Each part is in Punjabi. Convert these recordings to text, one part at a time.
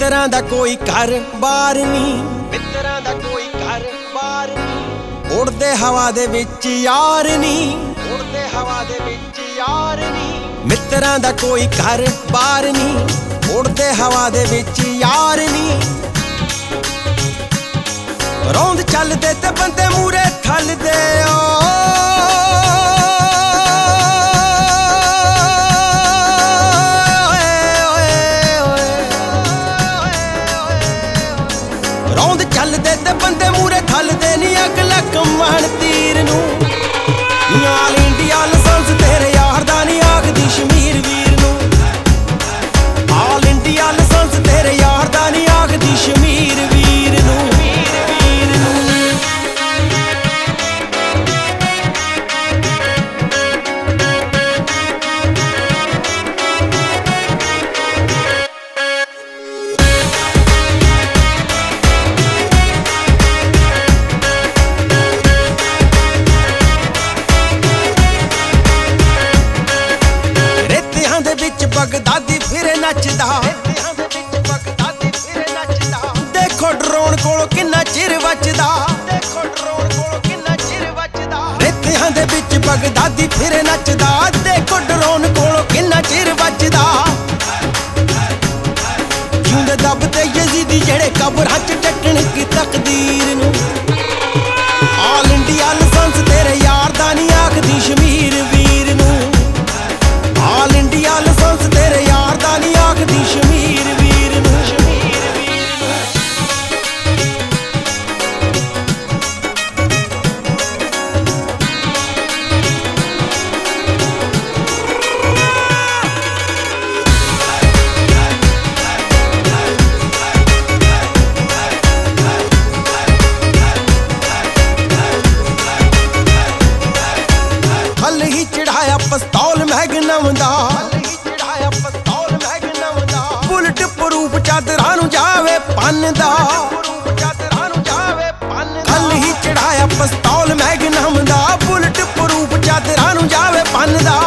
ਮਿੱਤਰਾਂ ਦਾ ਕੋਈ ਘਰ-ਬਾਰ ਨਹੀਂ, ਮਿੱਤਰਾਂ ਦਾ ਕੋਈ ਘਰ-ਬਾਰ ਨਹੀਂ, ਉੜਦੇ ਹਵਾ ਦੇ ਵਿੱਚ ਯਾਰ ਨਹੀਂ, ਉੜਦੇ ਹਵਾ ਦੇ ਵਿੱਚ ਯਾਰ ਨਹੀਂ। ਮਿੱਤਰਾਂ ਦਾ ਕੋਈ ਘਰ-ਬਾਰ ਨਹੀਂ, ਉੜਦੇ ਹਵਾ ਦੇ ਵਿੱਚ ਯਾਰ ਨਹੀਂ। ਰੌਂਦ ਚੱਲਦੇ ਤੇ ਬੰਦੇ ਮੂਰੇ ਥੱਲਦੇ ਰੌਂਦ ਚੱਲਦੇ ਤੇ ਬੰਦੇ ਮੂਰੇ ਥੱਲਦੇ ਨੀ ਅਗਲਾ ਕਮਾਣ ਤੀਰ ਨੂੰ। ਆਲ ਇੰਡੀਆ ਲਾਇਸੈਂਸ ਤੇਰੇ ਯਾਰ ਦਾ ਨੀ ਆਖਦੀ ਸ਼ਮੀਰ ਵੀਰ ਨੂੰ। ਆਲ ਇੰਡੀਆ ਲਾਇਸੈਂਸ ਤੇਰੇ ਯਾਰ ਦਾ ਨੀ ਆਖਦੀ ਸ਼ਮੀਰ ਵੀਰ ਨੂੰ। ਬਗਦਾਦੀ ਫਿਰੇ ਨੱਚਦਾ, ਦੇਖੋ ਡਰੋਨ ਕੋਲੋਂ ਕਿੰਨਾ ਚਿਰ ਵੱਜਦਾ, ਦੇਖੋ ਡਰੋਨ ਕੋਲੋਂ ਕਿੰਨਾ ਚਿਰ ਵੱਜਦਾ। ਰੇਤਿਆਂ ਦੇ ਵਿੱਚ ਬਗਦਾਦੀ ਫਿਰੇ ਨੱਚਦਾ, ਦੇਖੋ ਡਰੋਨ ਕੋਲੋਂ ਕਿੰਨਾ ਚਿਰ ਵੱਜਦਾ। ਜਿਉਂਦੇ ਦੱਬਦੇ ਯਜ਼ੀਦੀ ਜਿਹੜੇ ਕਬਰਾਂ 'ਚ ਟੱਕਣ ਕੀ ਤਕਦੀਰ ਨੂੰ। ਆਲ ਇੰਡੀਆ ਲਾਇਸੈਂਸ ਤੇਰੇ ਯਾਰ ਦਾ ਨੀ ਆਖਦੀ ਸ਼ਮੀਰ ਵੀਰ ਨੂੰ। ਆਲ ਇੰਡੀਆ ਲਾਇਸੈਂਸ ਤੇਰੇ ਯਾਰ ਦਾ ਨੀ ਆਖਦੀ ਸ਼ਮੀਰ ਵੀਰ ਨੂੰ। ਹਲ ਹੀ ਚੜਾਇਆ ਪਿਸਤੌਲ ਮੈਗਨਮ ਦਾ, ਬੁਲਟ ਪ੍ਰੂਫ ਚਾਦਰਾਂ ਨੂੰ ਜਾਵੇ ਪੰਨ ਦਾ। ਕੱਲ ਹੀ ਚੜਾਇਆ ਪਿਸਤੌਲ ਮੈਗਨਮ ਦਾ, ਬੁਲਟ ਪ੍ਰੂਫ ਚਾਦਰਾਂ ਨੂੰ ਜਾਵੇ ਪੰਨ ਦਾ।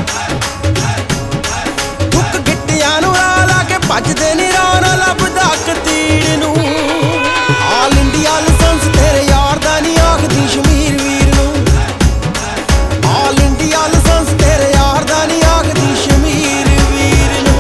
ਹੁੱਕ ਗਿੱਟਿਆਂ ਨੂੰ ਆ ਲਾ ਕੇ ਭੱਜਦੇ ਨੀ ਰੌਣਾ ਲੱਭਦਾ ਕਤੀੜ ਨੂੰ। ਆਲ ਇੰਡੀਆ ਲਾਇਸੈਂਸ ਤੇਰੇ ਯਾਰ ਦਾ ਨੀ ਆਖਦੀ ਸ਼ਮੀਰ ਵੀਰ ਨੂੰ। ਆਲ ਇੰਡੀਆ ਲਾਇਸੈਂਸ ਤੇਰੇ ਯਾਰ ਦਾ ਨੀ ਆਖਦੀ ਸ਼ਮੀਰ ਵੀਰ ਨੂੰ।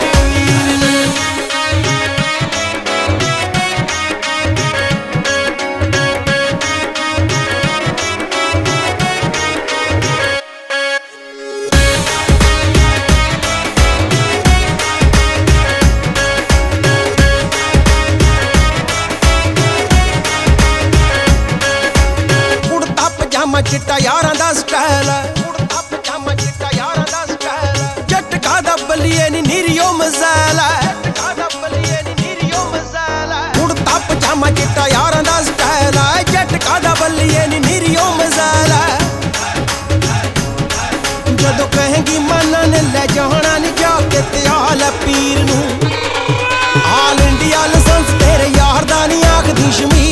ਕੁੜਤਾ ਪਜਾਮਾ ਚਿੱਟਾ ਯਾਰਾਂ ਦਾ ਸਟਾਈਲ ਹੈ, ਕੁੜਤਾ ਪਜਾਮਾ ਚਿੱਟਾ ਯਾਰਾਂ ਦਾ ਸਟਾਈਲ ਹੈ। ਝਟਕਾ ਦਾ ਬੱਲੀਏ ਨੀ ਨੀਰੀਓ ਮਜ਼ਾਲ ਹੈ, ਝਟਕਾ ਦਾ ਬੱਲੀਏ ਨੀ ਨੀਰੀਓ ਮਜ਼ਾਲ ਹੈ। ਕੁੜਤਾ ਪਜਾਮਾ ਚਿੱਟਾ ਯਾਰਾਂ ਦਾ ਸਟਾਈਲ ਹੈ, ਝਟਕਾ ਦਾ ਬੱਲੀਏ ਨੀ ਨੀਰੀਓ ਮਜ਼ਾਲ ਹੈ। ਜਦੋਂ ਕਹੇਗੀ ਮਾਨਾਂ ਨੇ ਲੈ ਜਾਣਾ ਨੀ ਜਾ ਕੇ ਤਿਆਲ ਹੈ ਪੀਰ ਨੂੰ। ਆਲ ਇੰਡੀਆ ਲਾਇਸੈਂਸ ਤੇਰੇ ਯਾਰ ਦਾ ਨੀ ਆਖਦੀ ਸ਼ਮੀਰ